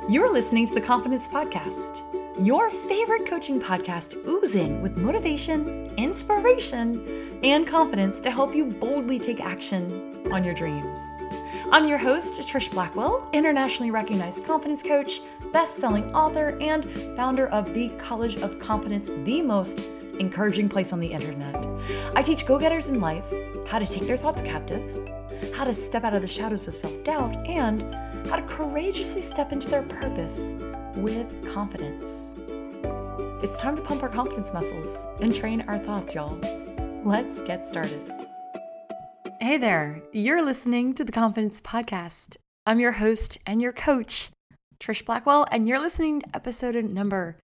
You're listening to the Confidence Podcast, your favorite coaching podcast oozing with motivation, inspiration, and confidence to help you boldly take action on your dreams. I'm your host, Trish Blackwell, internationally recognized confidence coach, best-selling author, and founder of the College of Confidence, the most encouraging place on the internet. I teach go-getters in life how to take their thoughts captive, how to step out of the shadows of self-doubt, and how to courageously step into their purpose with confidence. It's time to pump our confidence muscles and train our thoughts, y'all. Let's get started. Hey there, you're listening to the Confidence Podcast. I'm your host and your coach, Trish Blackwell, and you're listening to episode number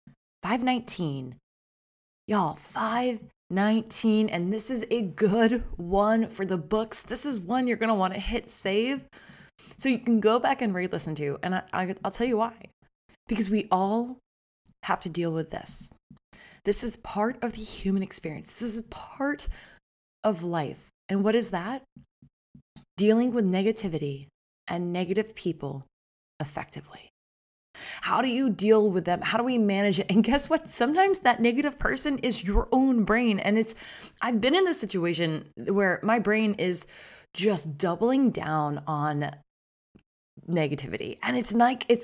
519. Y'all, 519, and this is a good one for the books. This is one you're going to want to hit save so you can go back and re-listen to, and I'll tell you why. Because we all have to deal with this. This is part of the human experience. This is part of life. And what is that? Dealing with negativity and negative people effectively. How do you deal with them? How do we manage it? And guess what? Sometimes that negative person is your own brain. And I've been in this situation where my brain is just doubling down on negativity. And it's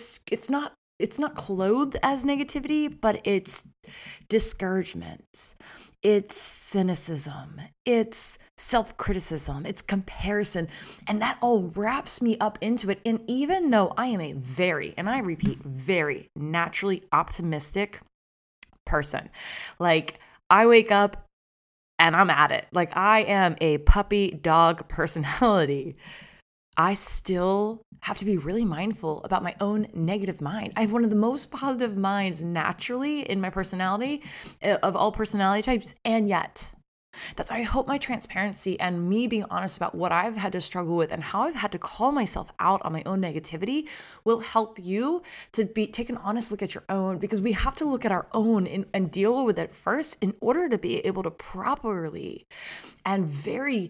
not clothed as negativity, but it's discouragement. It's cynicism. It's self-criticism. It's comparison. And that all wraps me up into it. And even though I am a very, and I repeat, very naturally optimistic person, like I wake up and I'm at it. Like I am a puppy dog personality. I still have to be really mindful about my own negative mind. I have one of the most positive minds naturally in my personality of all personality types. And yet, that's why I hope my transparency and me being honest about what I've had to struggle with and how I've had to call myself out on my own negativity will help you to take an honest look at your own, because we have to look at our own and deal with it first in order to be able to properly and very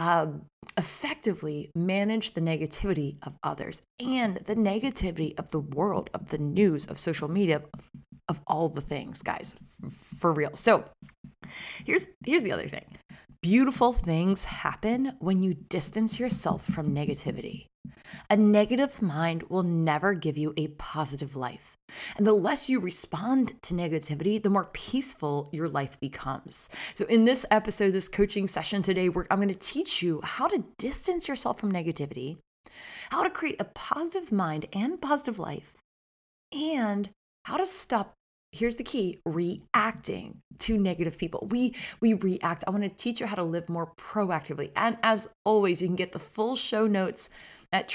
effectively manage the negativity of others and the negativity of the world, of the news, of social media, of all the things, guys, for real. So here's the other thing. Beautiful things happen when you distance yourself from negativity. A negative mind will never give you a positive life. And the less you respond to negativity, the more peaceful your life becomes. So in this episode, this coaching session today, I'm going to teach you how to distance yourself from negativity, how to create a positive mind and positive life, and how to stop, here's the key, reacting to negative people. We react. I want to teach you how to live more proactively. And as always, you can get the full show notes at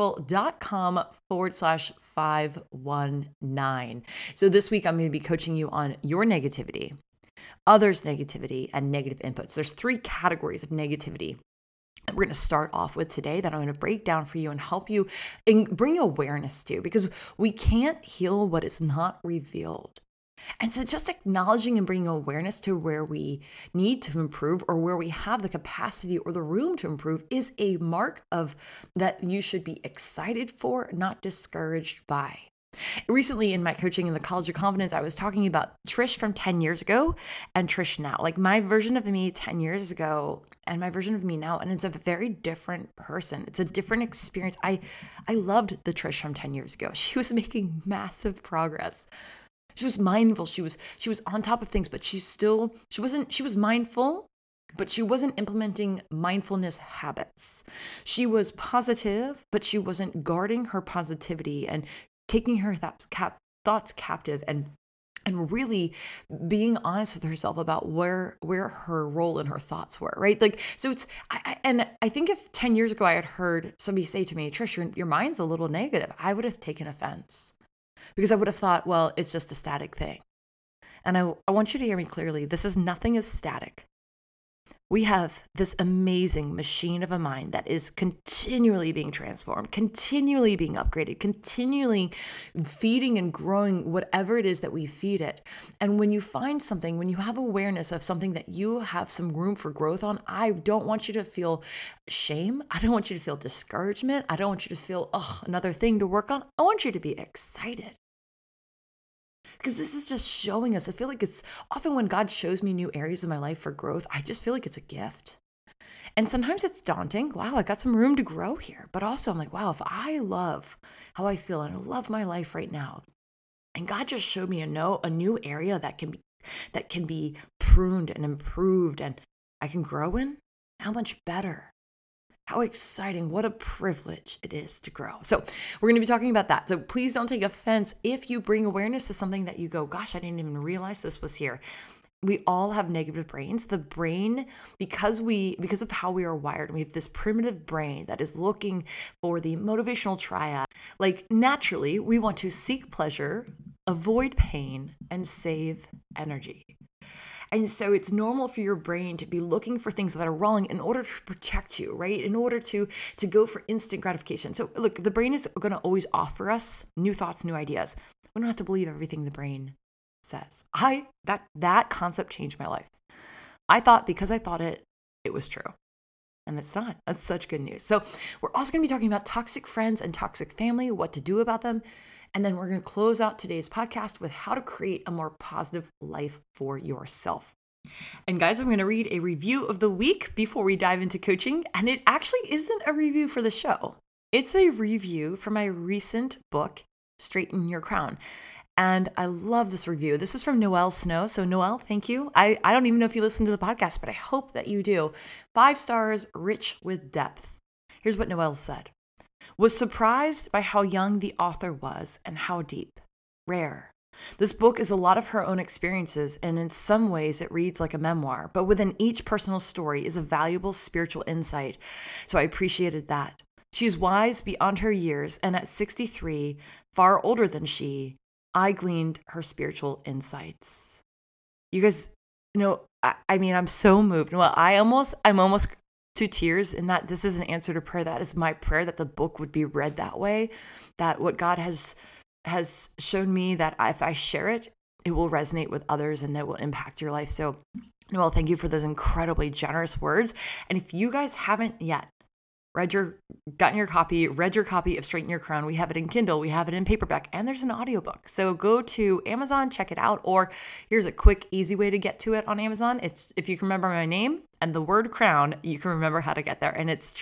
trishblackwell.com/519. So this week, I'm going to be coaching you on your negativity, others' negativity, and negative inputs. There's 3 categories of negativity that we're going to start off with today that I'm going to break down for you and help you and bring awareness to, because we can't heal what is not revealed. And so just acknowledging and bringing awareness to where we need to improve or where we have the capacity or the room to improve is a mark of that you should be excited for, not discouraged by. Recently in my coaching in the College of Confidence, I was talking about Trish from 10 years ago and Trish now, like my version of me 10 years ago and my version of me now. And it's a very different person. It's a different experience. I loved the Trish from 10 years ago. She was making massive progress. She was mindful. She was on top of things, but she was mindful, but she wasn't implementing mindfulness habits. She was positive, but she wasn't guarding her positivity and taking her thoughts captive and really being honest with herself about where her role in her thoughts were, right? Like, so I think if 10 years ago I had heard somebody say to me, Trish, your mind's a little negative, I would have taken offense. Because I would have thought, well, it's just a static thing. And I want you to hear me clearly. Nothing is static. We have this amazing machine of a mind that is continually being transformed, continually being upgraded, continually feeding and growing whatever it is that we feed it. And when you find something, when you have awareness of something that you have some room for growth on, I don't want you to feel shame. I don't want you to feel discouragement. I don't want you to feel, another thing to work on. I want you to be excited. Because this is just showing us, I feel like it's often when God shows me new areas of my life for growth, I just feel like it's a gift. And sometimes it's daunting. Wow, I got some room to grow here. But also I'm like, wow, if I love how I feel and I love my life right now, and God just showed me a new area that can be pruned and improved and I can grow in, how much better. How exciting. What a privilege it is to grow. So we're going to be talking about that. So please don't take offense if you bring awareness to something that you go, gosh, I didn't even realize this was here. We all have negative brains. The brain, because of how we are wired, we have this primitive brain that is looking for the motivational triad. Like naturally, we want to seek pleasure, avoid pain, and save energy. And so it's normal for your brain to be looking for things that are wrong in order to protect you, right? In order to go for instant gratification. So look, the brain is going to always offer us new thoughts, new ideas. We don't have to believe everything the brain says. That concept changed my life. I thought because I thought it was true. And it's not. That's such good news. So we're also going to be talking about toxic friends and toxic family, what to do about them. And then we're going to close out today's podcast with how to create a more positive life for yourself. And guys, I'm going to read a review of the week before we dive into coaching. And it actually isn't a review for the show. It's a review for my recent book, Straighten Your Crown. And I love this review. This is from Noelle Snow. So Noelle, thank you. I don't even know if you listen to the podcast, but I hope that you do. 5 stars, rich with depth. Here's what Noelle said. Was surprised by how young the author was and how deep. Rare. This book is a lot of her own experiences, and in some ways it reads like a memoir, but within each personal story is a valuable spiritual insight. So I appreciated that. She's wise beyond her years, and at 63, far older than she, I gleaned her spiritual insights. You guys, I'm so moved. Well, I'm almost to tears in that this is an answer to prayer. That is my prayer, that the book would be read that way, that what God has shown me, that if I share it, it will resonate with others and that will impact your life. So, Noelle, thank you for those incredibly generous words. And if you guys haven't yet read your copy of Straighten Your Crown, we have it in Kindle, we have it in paperback, and there's an audiobook. So go to Amazon, check it out, or here's a quick, easy way to get to it on Amazon. It's, if you can remember my name and the word crown, you can remember how to get there. And it's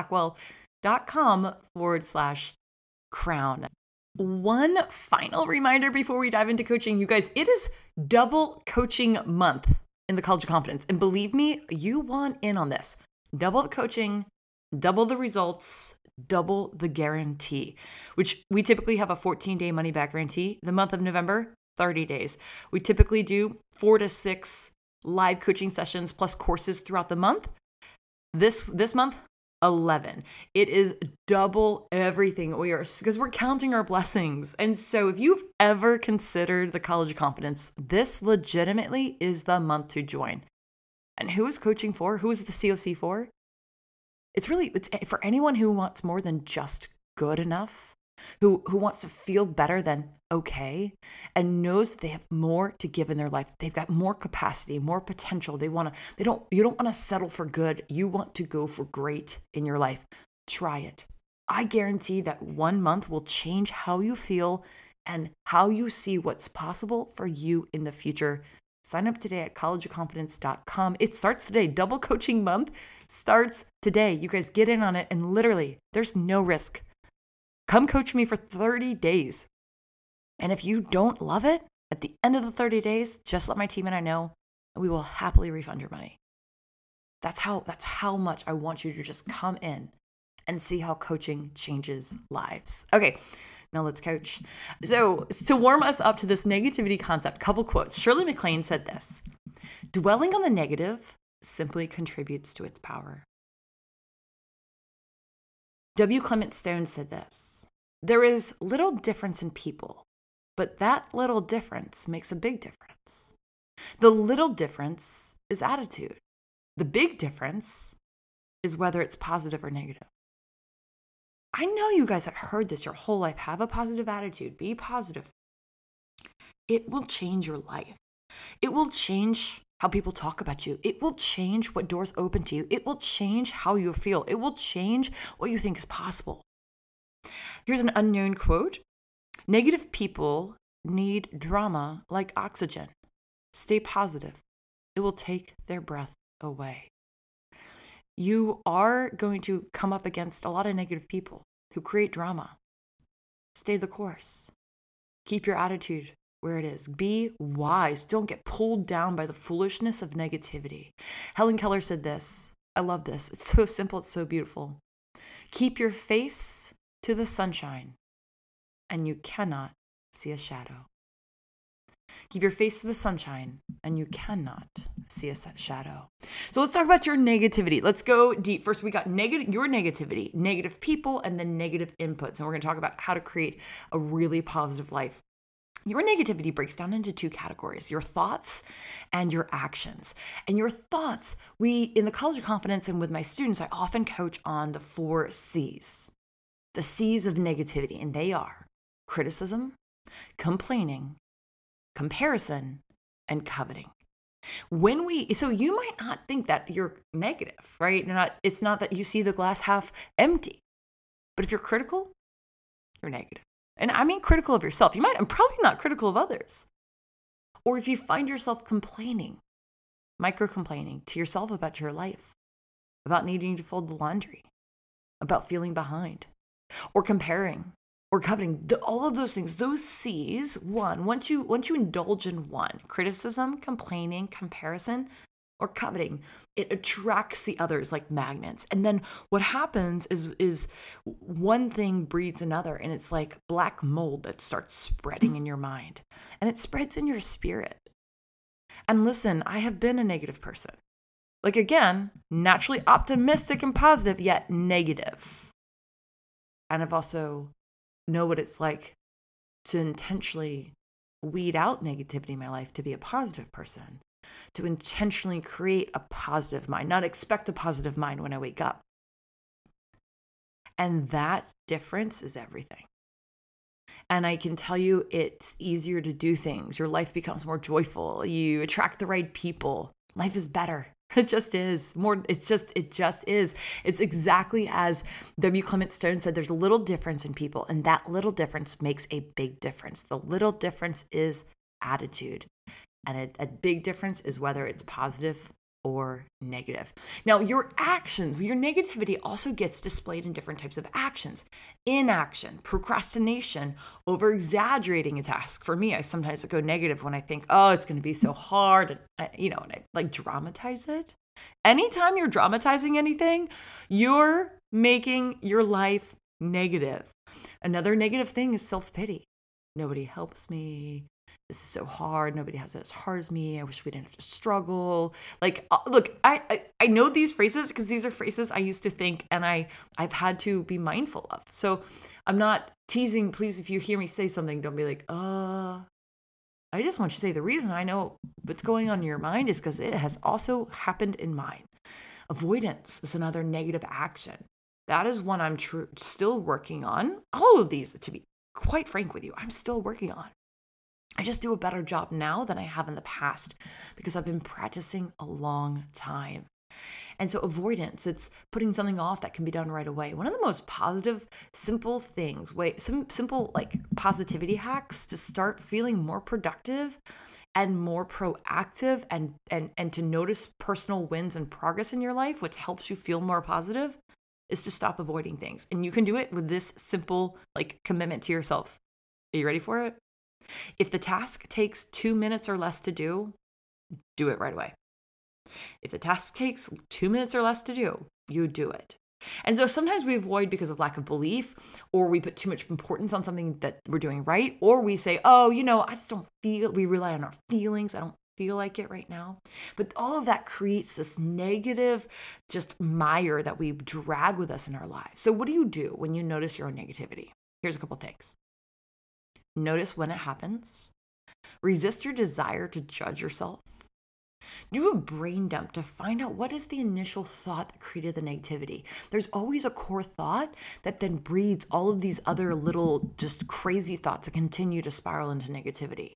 trishblackwell.com/crown. One final reminder before we dive into coaching, you guys, it is double coaching month in the College of Confidence. And believe me, you want in on this. Double the coaching, double the results, double the guarantee, which we typically have a 14-day money-back guarantee. The month of November, 30 days. We typically do 4 to 6 live coaching sessions plus courses throughout the month. This month, 11. It is double everything because we're counting our blessings. And so if you've ever considered the College of Confidence, this legitimately is the month to join. And who is coaching for? Who is the COC for? It's for anyone who wants more than just good enough, who wants to feel better than okay, and knows that they have more to give in their life. They've got more capacity, more potential. You don't want to settle for good. You want to go for great in your life. Try it. I guarantee that 1 month will change how you feel and how you see what's possible for you in the future. Sign up today at collegeofconfidence.com. It starts today. Double coaching month starts today. You guys get in on it, and literally, there's no risk. Come coach me for 30 days. And if you don't love it, at the end of the 30 days, just let my team and I know, and we will happily refund your money. That's how much I want you to just come in and see how coaching changes lives. Okay. Now let's coach. So to warm us up to this negativity concept, couple quotes. Shirley MacLaine said this: dwelling on the negative simply contributes to its power. W. Clement Stone said this: there is little difference in people, but that little difference makes a big difference. The little difference is attitude. The big difference is whether it's positive or negative. I know you guys have heard this your whole life. Have a positive attitude. Be positive. It will change your life. It will change how people talk about you. It will change what doors open to you. It will change how you feel. It will change what you think is possible. Here's an unknown quote. Negative people need drama like oxygen. Stay positive. It will take their breath away. You are going to come up against a lot of negative people who create drama. Stay the course. Keep your attitude where it is. Be wise. Don't get pulled down by the foolishness of negativity. Helen Keller said this. I love this. It's so simple. It's so beautiful. Keep your face to the sunshine, and you cannot see a shadow. Keep your face to the sunshine, and you cannot see a shadow. So let's talk about your negativity. Let's go deep. First, we got your negativity, negative people, and then negative inputs. And we're going to talk about how to create a really positive life. Your negativity breaks down into two categories, your thoughts and your actions. And your thoughts, in the College of Confidence and with my students, I often coach on the 4 C's. The C's of negativity, and they are criticism, complaining, comparison, and coveting. So you might not think that you're negative, right? It's not that you see the glass half empty. But if you're critical, you're negative. And I mean critical of yourself. I'm probably not critical of others. Or if you find yourself complaining, micro-complaining to yourself about your life, about needing to fold the laundry, about feeling behind, or comparing, or coveting, all of those things, those C's, once you indulge in one, criticism, complaining, comparison, or coveting, it attracts the others like magnets. And then what happens is one thing breeds another, and it's like black mold that starts spreading in your mind, and it spreads in your spirit. And listen, I have been a negative person. Like, again, naturally optimistic and positive, yet negative. And I've also know what it's like to intentionally weed out negativity in my life to be a positive person, to intentionally create a positive mind, not expect a positive mind when I wake up. And that difference is everything. And I can tell you it's easier to do things. Your life becomes more joyful. You attract the right people. Life is better. It just is. It just is. It's exactly as W. Clement Stone said, there's a little difference in people, and that little difference makes a big difference. The little difference is attitude. And a big difference is whether it's positive or negative. Now, your actions, your negativity also gets displayed in different types of actions. Inaction, procrastination, over-exaggerating a task. For me, I sometimes go negative when I think, oh, it's going to be so hard, and I like dramatize it. Anytime you're dramatizing anything, you're making your life negative. Another negative thing is self-pity. Nobody helps me. This is so hard. Nobody has it as hard as me. I wish we didn't have to struggle. Like, look, I know these phrases because these are phrases I used to think and I've had to be mindful of. So I'm not teasing. Please, if you hear me say something, don't be like, I just want you to say the reason I know what's going on in your mind is because it has also happened in mine. Avoidance is another negative action. That is one I'm still working on. All of these, to be quite frank with you, I'm still working on. I just do a better job now than I have in the past because I've been practicing a long time. And so avoidance, it's putting something off that can be done right away. One of the most positive, simple things, simple like positivity hacks to start feeling more productive and more proactive and to notice personal wins and progress in your life, which helps you feel more positive, is to stop avoiding things. And you can do it with this simple like commitment to yourself. Are you ready for it? If the task takes 2 minutes or less to do it right away. If the task takes 2 minutes or less to do, you do it. And so sometimes we avoid because of lack of belief, or we put too much importance on something that we're doing right, or we say, I just don't feel, we rely on our feelings. I don't feel like it right now. But all of that creates this negative just mire that we drag with us in our lives. So what do you do when you notice your own negativity? Here's a couple things. Notice when it happens. Resist your desire to judge yourself. Do a brain dump to find out what is the initial thought that created the negativity. There's always a core thought that then breeds all of these other little just crazy thoughts that continue to spiral into negativity.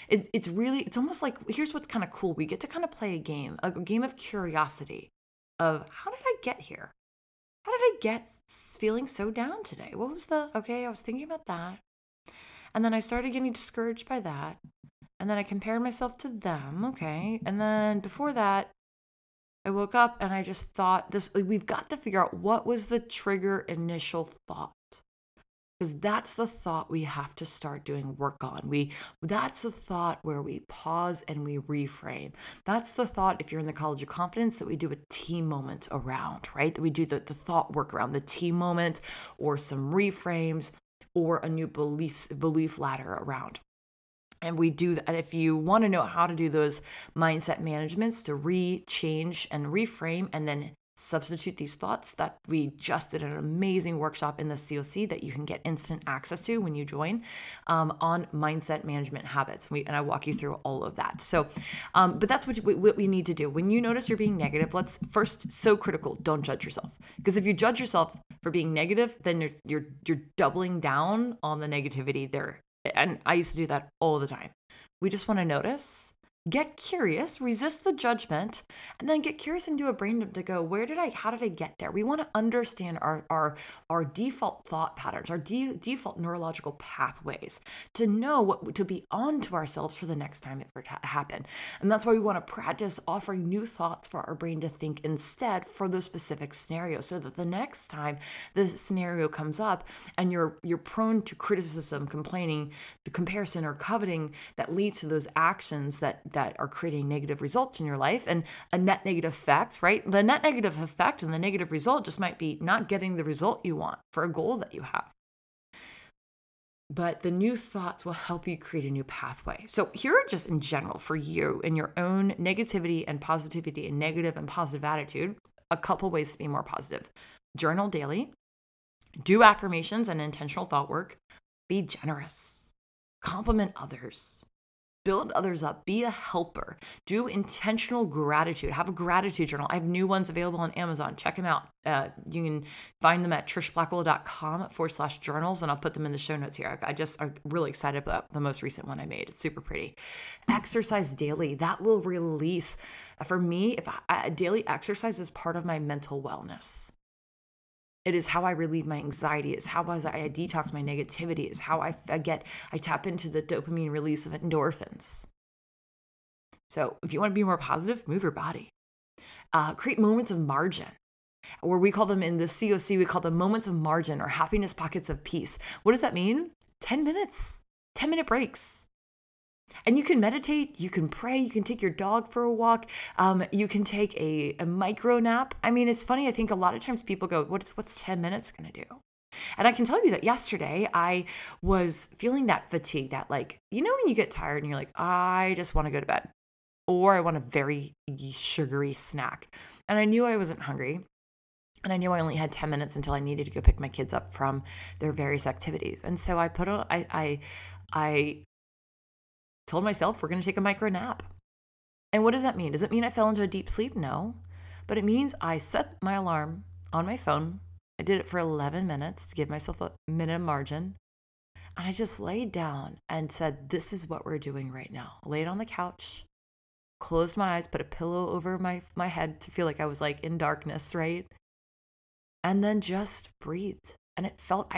It's almost like, here's what's kind of cool. We get to kind of play a game of curiosity of, how did I get here? How did I get feeling so down today? I was thinking about that. And then I started getting discouraged by that. And then I compared myself to them. Okay. And then before that, I woke up and I just thought we've got to figure out what was the trigger initial thought. Because that's the thought we have to start doing work on. That's the thought where we pause and we reframe. That's the thought, if you're in the College of Confidence, that we do a team moment around, right? That we do the thought work around the team moment, or some reframes, or a new belief ladder around. And we do that. If you want to know how to do those mindset managements to change and reframe and then substitute these thoughts, that we just did an amazing workshop in the COC that you can get instant access to when you join, on mindset management habits. And I walk you through all of that. So, but that's what we need to do. When you notice you're being negative, let's first, so critical, don't judge yourself. Because if you judge yourself for being negative, then you're doubling down on the negativity there. And I used to do that all the time. We just want to notice, get curious, resist the judgment, and then get curious and do a brain dump to go, how did I get there? We want to understand our default thought patterns, our default neurological pathways, to know what to be on to ourselves for the next time it happen. And that's why we want to practice offering new thoughts for our brain to think instead for those specific scenarios, so that the next time the scenario comes up and you're prone to criticism, complaining, the comparison, or coveting that leads to those actions that are creating negative results in your life, and a net negative effect, right? The net negative effect and the negative result just might be not getting the result you want for a goal that you have. But the new thoughts will help you create a new pathway. So here are just in general for you in your own negativity and positivity and negative and positive attitude, a couple ways to be more positive. Journal daily, do affirmations and intentional thought work, be generous, compliment others, build others up, be a helper, do intentional gratitude, have a gratitude journal. I have new ones available on Amazon. Check them out. You can find them at trishblackwell.com/journals, and I'll put them in the show notes here. I'm really excited about the most recent one I made. It's super pretty. Exercise daily. That will release. For me, daily exercise is part of my mental wellness. It is how I relieve my anxiety. It's how I detox my negativity. It's how I tap into the dopamine release of endorphins. So if you want to be more positive, move your body. Create moments of margin, or we call them in the COC, we call them moments of margin or happiness pockets of peace. What does that mean? 10 minutes, 10-minute breaks. And you can meditate, you can pray, you can take your dog for a walk, you can take a micro nap. I mean, it's funny, I think a lot of times people go, what's 10 minutes going to do? And I can tell you that yesterday I was feeling that fatigue, that when you get tired and you're like, I just want to go to bed, or I want a very sugary snack. And I knew I wasn't hungry. And I knew I only had 10 minutes until I needed to go pick my kids up from their various activities. And so I told myself we're going to take a micro nap. And what does that mean? Does it mean I fell into a deep sleep? No. But it means I set my alarm on my phone. I did it for 11 minutes to give myself a minute margin. And I just laid down and said, this is what we're doing right now. I laid on the couch, closed my eyes, put a pillow over my head to feel like I was in darkness, right? And then just breathed. And I felt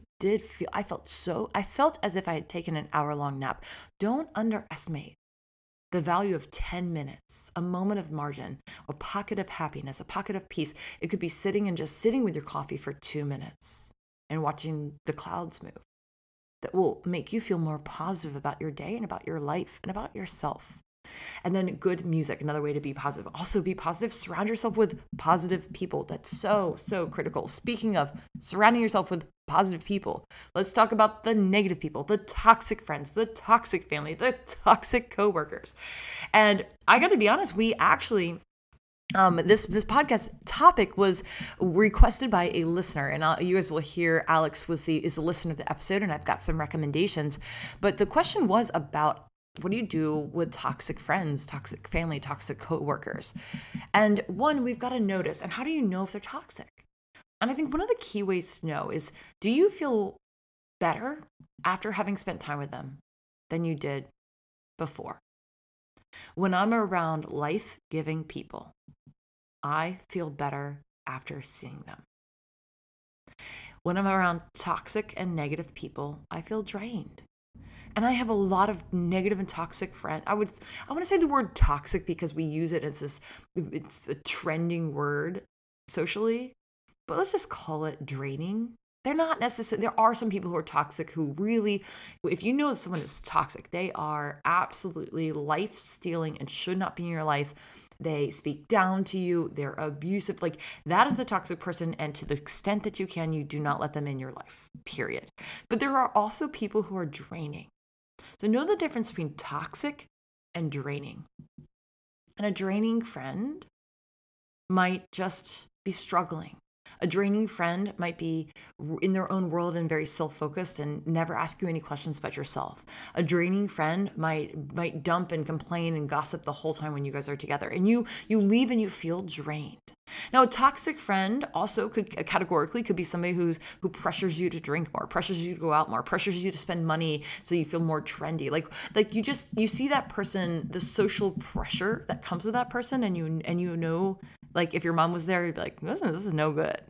as if I had taken an hour-long nap. Don't underestimate the value of 10 minutes, a moment of margin, a pocket of happiness, a pocket of peace. It could be sitting with your coffee for 2 minutes and watching the clouds move. That will make you feel more positive about your day and about your life and about yourself. And then good music, another way to be positive. Also be positive. Surround yourself with positive people. That's so, so critical. Speaking of surrounding yourself with positive people, let's talk about the negative people, the toxic friends, the toxic family, the toxic coworkers. And I got to be honest, we actually... This podcast topic was requested by a listener, and you guys will hear Alex is a listener of the episode, and I've got some recommendations. But the question was about What do you do with toxic friends, toxic family, toxic coworkers? And one, we've got to notice. And how do you know if they're toxic? And I think one of the key ways to know is, do you feel better after having spent time with them than you did before? When I'm around life-giving people, I feel better after seeing them. When I'm around toxic and negative people, I feel drained. And I have a lot of negative and toxic friends. I want to say the word toxic because we use it as it's a trending word socially, but let's just call it draining. They're not necessarily, there are some people who are toxic who really, if you know someone is toxic, they are absolutely life-stealing and should not be in your life. They speak down to you. They're abusive. Like, that is a toxic person. And to the extent that you can, you do not let them in your life, period. But there are also people who are draining. So know the difference between toxic and draining. And a draining friend might just be struggling. A draining friend might be in their own world and very self-focused and never ask you any questions about yourself. A draining friend might dump and complain and gossip the whole time when you guys are together. And you leave and you feel drained. Now, a toxic friend also could categorically be somebody who pressures you to drink more, pressures you to go out more, pressures you to spend money so you feel more trendy. Like you see that person, the social pressure that comes with that person, and you know, like, if your mom was there, you'd be like, this is no good.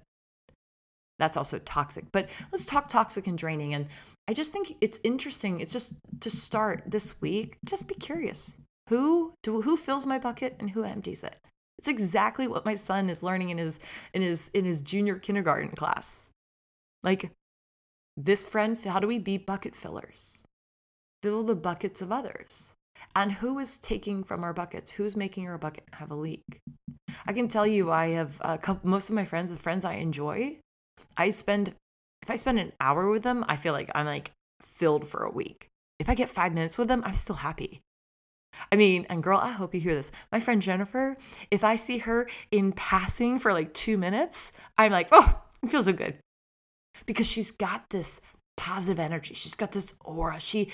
That's also toxic. But let's talk toxic and draining. And I just think it's interesting. It's just to start this week, just be curious. Who fills my bucket and who empties it? It's exactly what my son is learning in his junior kindergarten class. Like, this friend, how do we be bucket fillers? Fill the buckets of others. And who is taking from our buckets? Who's making our bucket have a leak? I can tell you, I have most of my friends, the friends I enjoy, if I spend an hour with them, I feel like I'm like filled for a week. If I get 5 minutes with them, I'm still happy. I mean, and girl, I hope you hear this. My friend Jennifer, if I see her in passing for like 2 minutes, I'm like, oh, it feels so good. Because she's got this positive energy. She's got this aura.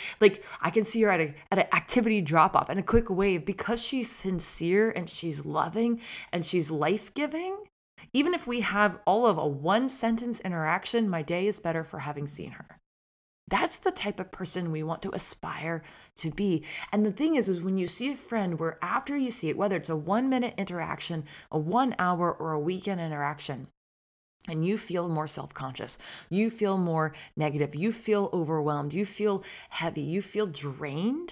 I can see her at an activity drop off and a quick wave, because she's sincere and she's loving and she's life-giving. Even if we have all of a 1-sentence interaction, my day is better for having seen her. That's the type of person we want to aspire to be. And the thing is when you see a friend where after you see it, whether it's a 1-minute interaction, a 1 hour, or a weekend interaction, and you feel more self-conscious, you feel more negative, you feel overwhelmed, you feel heavy, you feel drained,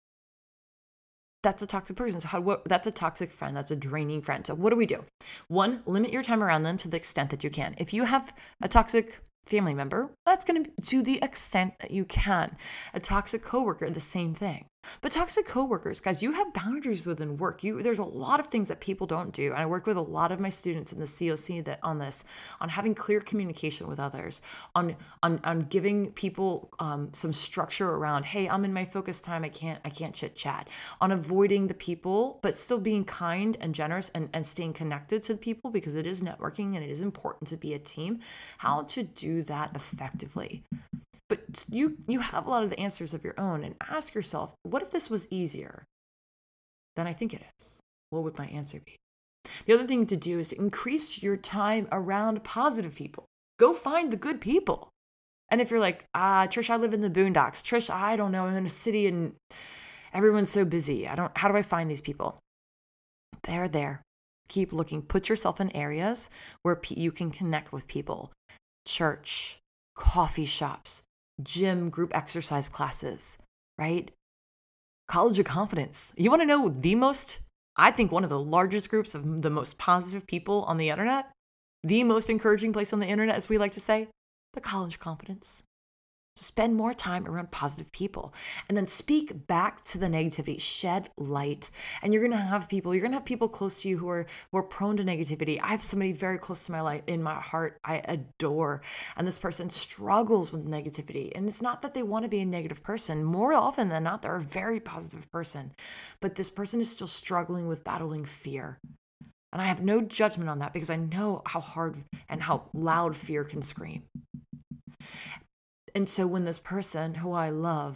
that's a toxic person. So that's a toxic friend. That's a draining friend. So what do we do? 1, limit your time around them to the extent that you can. If you have a toxic family member, that's going to the extent that you can. A toxic coworker, the same thing. But toxic coworkers, guys, you have boundaries within work. There's a lot of things that people don't do. And I work with a lot of my students in the COC on having clear communication with others, on giving people some structure around, hey, I'm in my focus time. I can't chit chat, on avoiding the people, but still being kind and generous and staying connected to the people, because it is networking and it is important to be a team. How to do that effectively. But you have a lot of the answers of your own, and ask yourself, what if this was easier than I think it is? What would my answer be? The other thing to do is to increase your time around positive people. Go find the good people. And if you're like, Trish, I live in the boondocks. Trish, I don't know, I'm in a city and everyone's so busy. How do I find these people? They're there. Keep looking. Put yourself in areas where you can connect with people. Church, coffee shops, gym, group exercise classes, right? College of Confidence. You want to know I think one of the largest groups of the most positive people on the internet, the most encouraging place on the internet, as we like to say, the College of Confidence. So spend more time around positive people, and then speak back to the negativity, shed light. And you're going to have people close to you who are prone to negativity. I have somebody very close to my life, in my heart, I adore. And this person struggles with negativity. And it's not that they want to be a negative person. More often than not, they're a very positive person. But this person is still struggling with battling fear. And I have no judgment on that, because I know how hard and how loud fear can scream. And so when this person who I love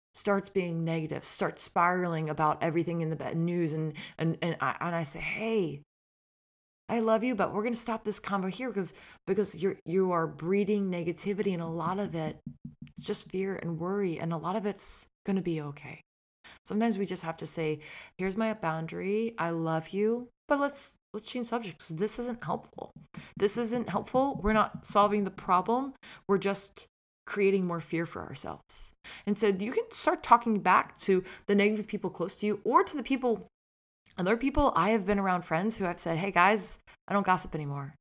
starts being negative, starts spiraling about everything in the bad news, and I say, hey, I love you, but we're going to stop this convo here because you are breeding negativity, and a lot of it's just fear and worry, and a lot of it's going to be okay. Sometimes we just have to say, here's my boundary. I love you, but let's change subjects. This isn't helpful. We're not solving the problem. We're just creating more fear for ourselves. And so you can start talking back to the negative people close to you, or to the other people. I have been around friends who have said, hey guys, I don't gossip anymore.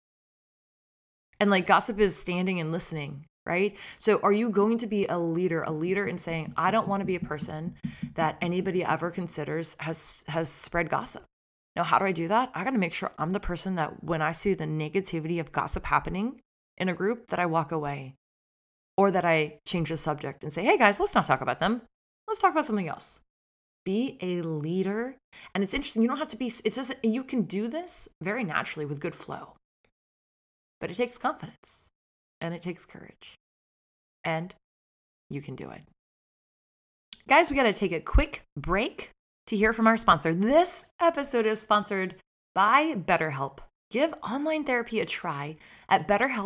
And like, gossip is standing and listening, right? So are you going to be a leader in saying, I don't want to be a person that anybody ever considers has spread gossip? Now, how do I do that? I got to make sure I'm the person that when I see the negativity of gossip happening in a group, that I walk away, or that I change the subject and say, hey guys, let's not talk about them. Let's talk about something else. Be a leader. And it's interesting. You don't have to be, you can do this very naturally with good flow, but it takes confidence and it takes courage, and you can do it. Guys, we got to take a quick break to hear from our sponsor. This episode is sponsored by BetterHelp. Give online therapy a try at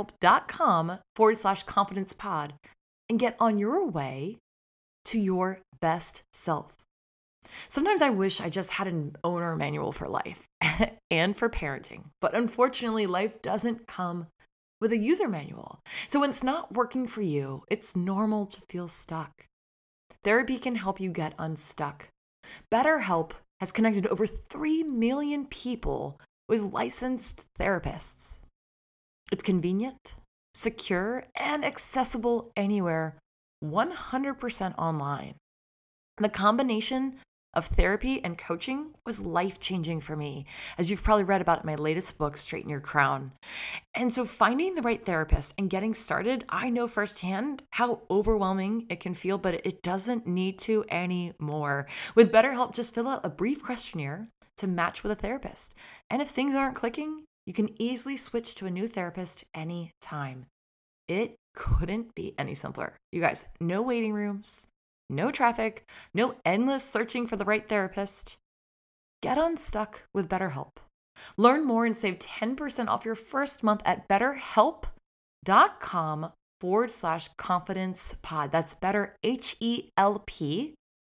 betterhelp.com/confidencepod and get on your way to your best self. Sometimes I wish I just had an owner manual for life and for parenting, but unfortunately, life doesn't come with a user manual. So when it's not working for you, it's normal to feel stuck. Therapy can help you get unstuck. BetterHelp has connected over 3 million people with licensed therapists. It's convenient, secure, and accessible anywhere, 100% online. The combination of therapy and coaching was life-changing for me, as you've probably read about in my latest book, Straighten Your Crown. And so finding the right therapist and getting started, I know firsthand how overwhelming it can feel, but it doesn't need to anymore. With BetterHelp, just fill out a brief questionnaire to match with a therapist. And if things aren't clicking, you can easily switch to a new therapist anytime. It couldn't be any simpler. You guys, no waiting rooms, no traffic, no endless searching for the right therapist. Get unstuck with BetterHelp. Learn more and save 10% off your first month at betterhelp.com/confidencepod. That's BetterHelp,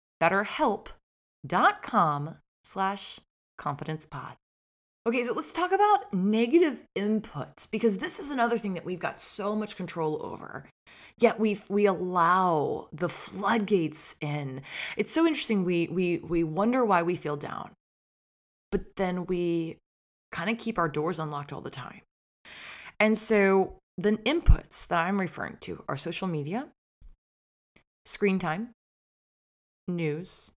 betterhelp.com/confidencepod. Okay, so let's talk about negative inputs, because this is another thing that we've got so much control over. Yet we allow the floodgates in. It's so interesting. We wonder why we feel down, but then we kind of keep our doors unlocked all the time. And so the inputs that I'm referring to are social media, screen time, news,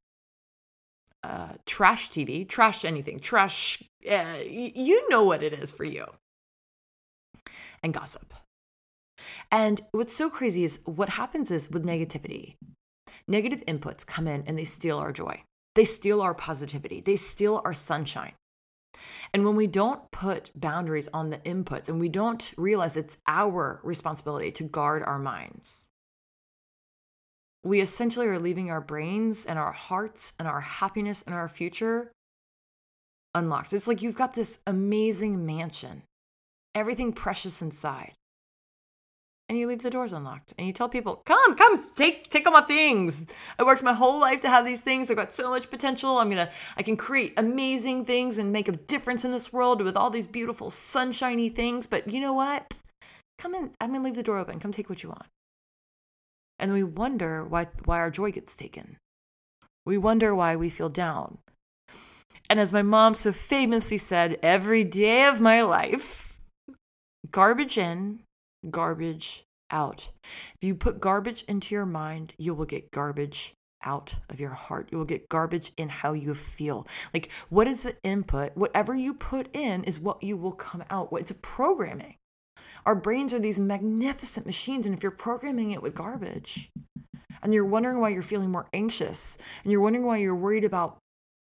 trash TV, trash anything, trash, you know what it is for you, and gossip. And what's so crazy is what happens is with negativity, negative inputs come in and they steal our joy. They steal our positivity. They steal our sunshine. And when we don't put boundaries on the inputs and we don't realize it's our responsibility to guard our minds, we essentially are leaving our brains and our hearts and our happiness and our future unlocked. It's like you've got this amazing mansion, everything precious inside, and you leave the doors unlocked and you tell people, come, take all my things. I worked my whole life to have these things. I've got so much potential. I can create amazing things and make a difference in this world with all these beautiful sunshiny things. But you know what? Come in. I'm going to leave the door open. Come take what you want. And then we wonder why our joy gets taken. We wonder why we feel down. And as my mom so famously said, every day of my life, garbage in, garbage out. If you put garbage into your mind, you will get garbage out of your heart. You will get garbage in how you feel. Like, what is the input? Whatever you put in is what you will come out. It's a programming. Our brains are these magnificent machines, and if you're programming it with garbage, and you're wondering why you're feeling more anxious, and you're wondering why you're worried about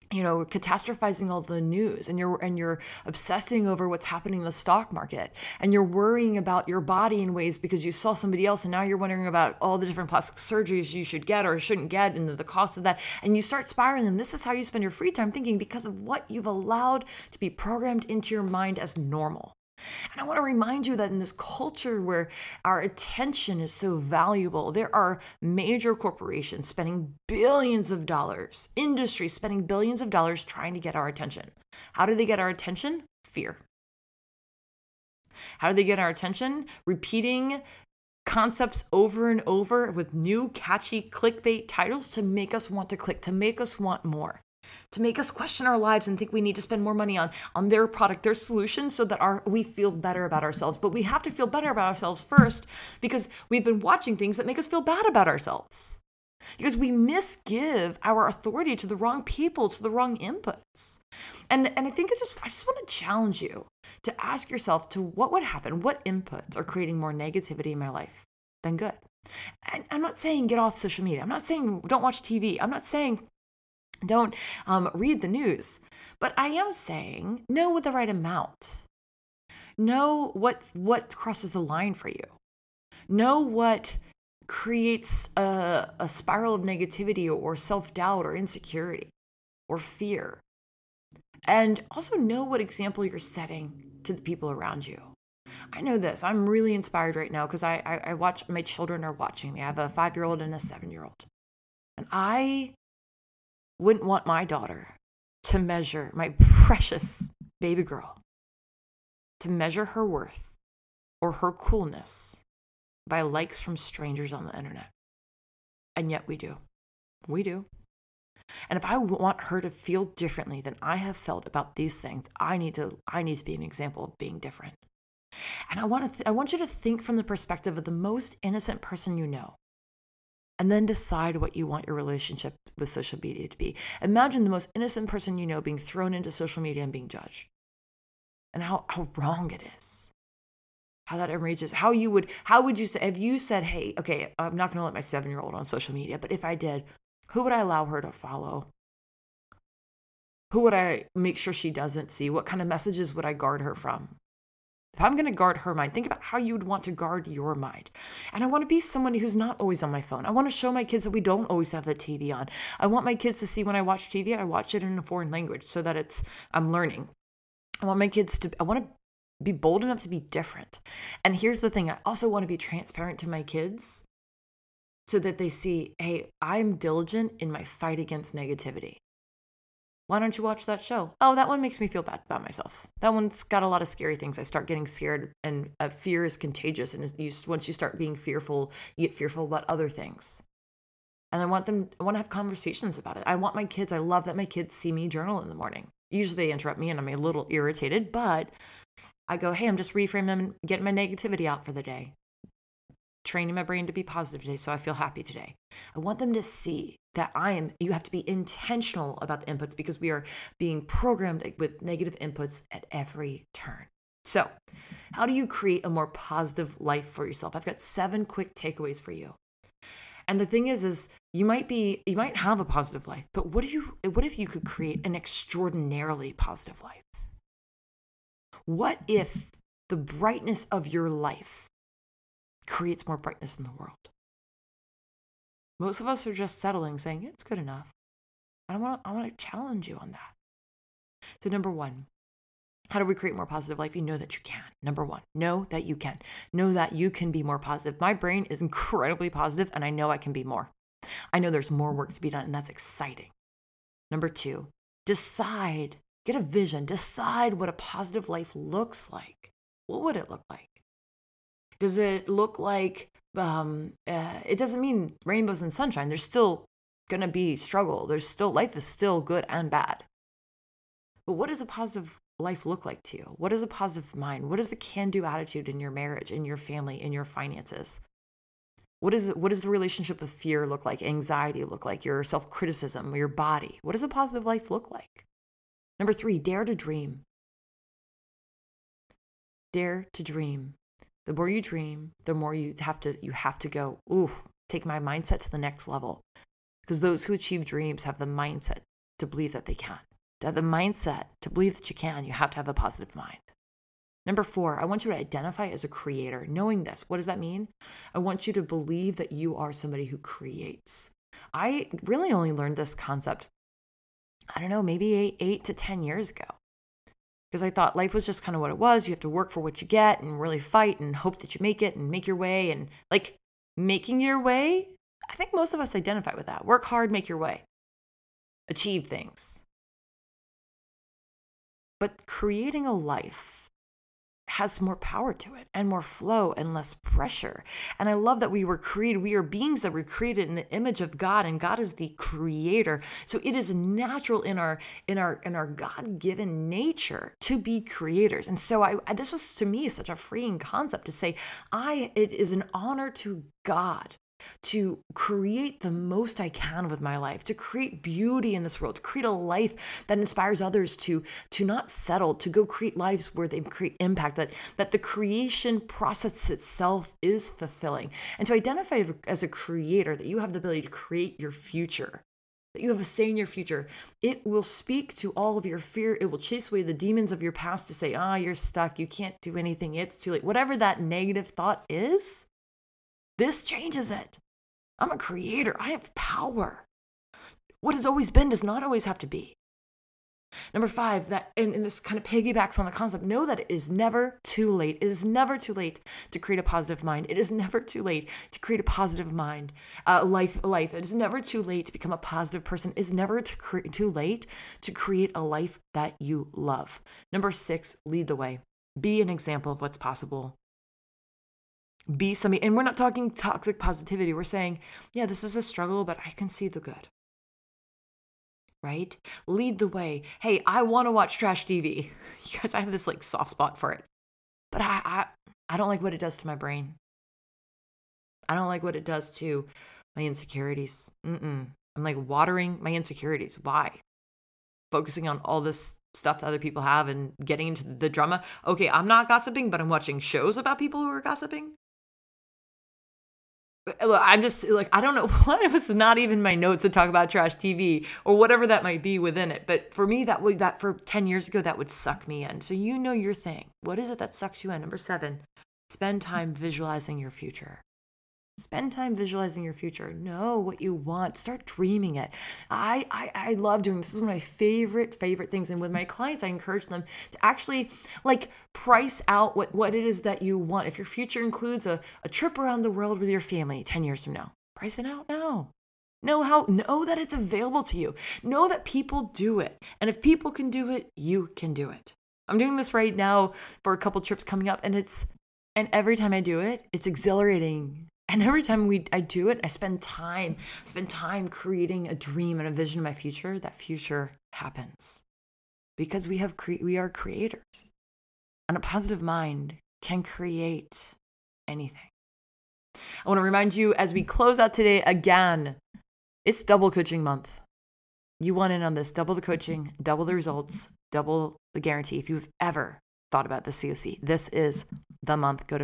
catastrophizing all the news, and you're obsessing over what's happening in the stock market, and you're worrying about your body in ways because you saw somebody else, and now you're wondering about all the different plastic surgeries you should get or shouldn't get and the cost of that, and you start spiraling. And this is how you spend your free time thinking, because of what you've allowed to be programmed into your mind as normal. And I want to remind you that in this culture where our attention is so valuable, there are major corporations spending billions of dollars, industries spending billions of dollars trying to get our attention. How do they get our attention? Fear. How do they get our attention? Repeating concepts over and over with new catchy clickbait titles to make us want to click, to make us want more, to make us question our lives and think we need to spend more money on their product, their solution, so that we feel better about ourselves. But we have to feel better about ourselves first, because we've been watching things that make us feel bad about ourselves. Because we misgive our authority to the wrong people, to the wrong inputs. And I think I just want to challenge you to ask yourself to what would happen, what inputs are creating more negativity in my life than good. And I'm not saying get off social media. I'm not saying don't watch TV. I'm not saying don't read the news. But I am saying know with the right amount. Know what crosses the line for you. Know what creates a spiral of negativity or self-doubt or insecurity or fear. And also know what example you're setting to the people around you. I know this. I'm really inspired right now because I watch, my children are watching me. I have a 5-year-old and a 7-year-old. And I wouldn't want my daughter to measure, my precious baby girl, to measure her worth or her coolness by likes from strangers on the internet. And yet we do. We do. And if I want her to feel differently than I have felt about these things, I need to be an example of being different. And I want you to think from the perspective of the most innocent person you know. And then decide what you want your relationship with social media to be. Imagine the most innocent person you know being thrown into social media and being judged. And how wrong it is. How that enrages. How would you say, if you said, hey, okay, I'm not going to let my 7-year-old on social media, but if I did, who would I allow her to follow? Who would I make sure she doesn't see? What kind of messages would I guard her from? If I'm going to guard her mind, think about how you would want to guard your mind. And I want to be someone who's not always on my phone. I want to show my kids that we don't always have the TV on. I want my kids to see when I watch TV, I watch it in a foreign language so that I'm learning. I want to be bold enough to be different. And here's the thing. I also want to be transparent to my kids so that they see, hey, I'm diligent in my fight against negativity. Why don't you watch that show? Oh, that one makes me feel bad about myself. That one's got a lot of scary things. I start getting scared, and fear is contagious. And once you start being fearful, you get fearful about other things. And I want to have conversations about it. I love that my kids see me journal in the morning. Usually they interrupt me and I'm a little irritated, but I go, hey, I'm just reframing, getting my negativity out for the day. Training my brain to be positive today so I feel happy today. I want them to see that you have to be intentional about the inputs because we are being programmed with negative inputs at every turn. So how do you create a more positive life for yourself? I've got 7 quick takeaways for you. And the thing is you might have a positive life, but what if you could create an extraordinarily positive life? What if the brightness of your life creates more brightness in the world? Most of us are just settling, saying it's good enough. I want to challenge you on that. So number 1, how do we create more positive life? You know that you can. Number 1, know that you can. Know that you can be more positive. My brain is incredibly positive, and I know I can be more. I know there's more work to be done, and that's exciting. Number 2, decide. Get a vision. Decide what a positive life looks like. What would it look like? Does it look like, it doesn't mean rainbows and sunshine. There's still going to be struggle. Life is still good and bad. But what does a positive life look like to you? What is a positive mind? What is the can-do attitude in your marriage, in your family, in your finances? What does the relationship with fear look like? Anxiety look like? Your self-criticism, your body? What does a positive life look like? Number 3, dare to dream. Dare to dream. The more you dream, the more you have to go, take my mindset to the next level. Because those who achieve dreams have the mindset to believe that they can. To have the mindset to believe that you can, you have to have a positive mind. Number 4, I want you to identify as a creator. Knowing this, what does that mean? I want you to believe that you are somebody who creates. I really only learned this concept, I don't know, maybe 8 to 10 years ago. Because I thought life was just kind of what it was. You have to work for what you get and really fight and hope that you make it and make your way. And like making your way, I think most of us identify with that. Work hard, make your way, achieve things. But creating a life has more power to it and more flow and less pressure. And I love that we were created. We are beings that were created in the image of God, and God is the creator. So it is natural in our God-given nature to be creators. And so this was to me such a freeing concept to say, it is an honor to God to create the most I can with my life, to create beauty in this world, to create a life that inspires others to not settle, to go create lives where they create impact, that the creation process itself is fulfilling. And to identify as a creator, that you have the ability to create your future, that you have a say in your future, it will speak to all of your fear. It will chase away the demons of your past to say, you're stuck, you can't do anything, it's too late. Whatever that negative thought is, this changes it. I'm a creator. I have power. What has always been does not always have to be. Number 5, and this kind of piggybacks on the concept, know that it is never too late. It is never too late to create a positive mind. It is never too late to create a positive mind, life. It is never too late to become a positive person. It is never too late to create a life that you love. Number 6, lead the way. Be an example of what's possible. Be somebody, and we're not talking toxic positivity. We're saying, yeah, this is a struggle, but I can see the good, right? Lead the way. Hey, I want to watch trash TV. You guys, I have this like soft spot for it, but I don't like what it does to my brain. I don't like what it does to my insecurities. I'm like watering my insecurities. Why? Focusing on all this stuff that other people have and getting into the drama. Okay, I'm not gossiping, but I'm watching shows about people who are gossiping. I'm just like, I don't know what, it was not even my notes to talk about trash TV or whatever that might be within it. But for me, that for 10 years ago, that would suck me in. So you know your thing. What is it that sucks you in? Number 7, spend time visualizing your future. Spend time visualizing your future. Know what you want. Start dreaming it. I love doing this. This is one of my favorite things. And with my clients, I encourage them to actually like price out what it is that you want. If your future includes a trip around the world with your family 10 years from now, price it out now. Know that it's available to you. Know that people do it. And if people can do it, you can do it. I'm doing this right now for a couple trips coming up, and every time I do it, it's exhilarating. And every time I do it, I spend time creating a dream and a vision of my future. That future happens because we are creators, and a positive mind can create anything. I want to remind you as we close out today again, it's double coaching month. You want in on this, double the coaching, double the results, double the guarantee. If you've ever thought about the COC, this is the month. Go to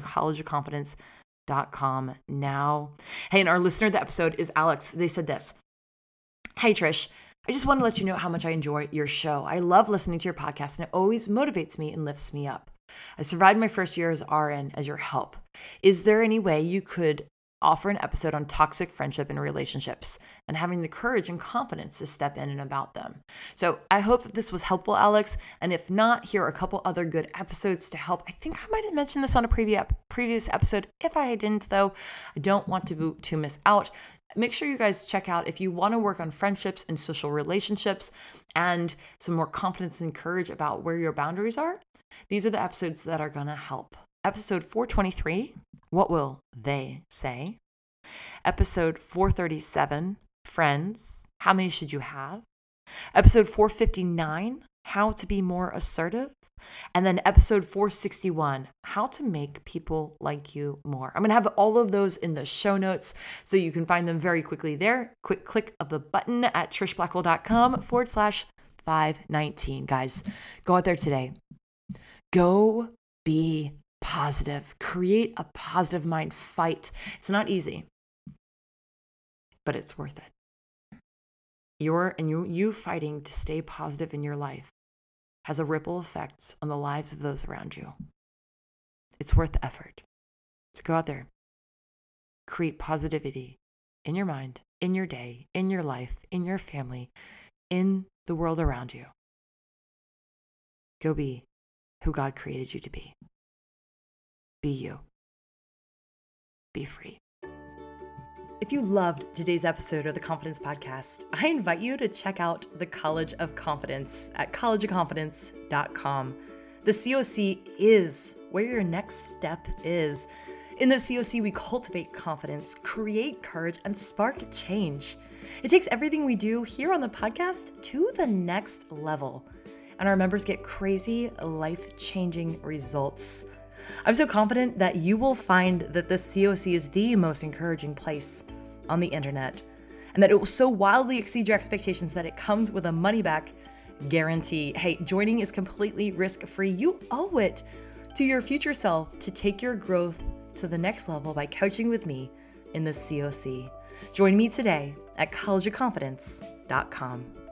collegeofconfidence.com now. Hey, and our listener of the episode is Alex. They said this. Hey, Trish, I just want to let you know how much I enjoy your show. I love listening to your podcast, and it always motivates me and lifts me up. I survived my first year as RN as your help. Is there any way you could offer an episode on toxic friendship and relationships and having the courage and confidence to step in and about them? So I hope that this was helpful, Alex. And if not, here are a couple other good episodes to help. I think I might have mentioned this on a previous episode. If I didn't, though, I don't want to miss out. Make sure you guys check out if you want to work on friendships and social relationships and some more confidence and courage about where your boundaries are. These are the episodes that are going to help. Episode 423, What Will They Say? Episode 437, Friends, How Many Should You Have? Episode 459, How to Be More Assertive. And then episode 461, How to Make People Like You More. I'm going to have all of those in the show notes so you can find them very quickly there. Quick click of the button at trishblackwell.com/519. Guys, go out there today. Go be positive. Create a positive mind. Fight. It's not easy, but it's worth it. You fighting to stay positive in your life has a ripple effect on the lives of those around you. It's worth the effort. So go out there, create positivity in your mind, in your day, in your life, in your family, in the world around you. Go be who God created you to be. Be you. Be free. If you loved today's episode of the Confidence Podcast, I invite you to check out the College of Confidence at collegeofconfidence.com. The COC is where your next step is. In the COC, we cultivate confidence, create courage, and spark change. It takes everything we do here on the podcast to the next level, and our members get crazy, life-changing results. I'm so confident that you will find that the COC is the most encouraging place on the internet, and that it will so wildly exceed your expectations that it comes with a money-back guarantee. Hey, joining is completely risk-free. You owe it to your future self to take your growth to the next level by coaching with me in the COC. Join me today at collegeofconfidence.com.